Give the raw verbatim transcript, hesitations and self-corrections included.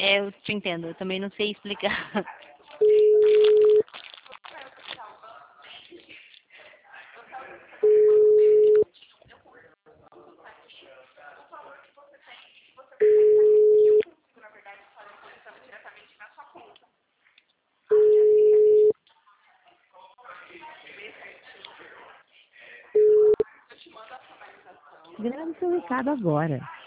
É, eu te entendo, eu também não sei explicar. Grave seu recado agora.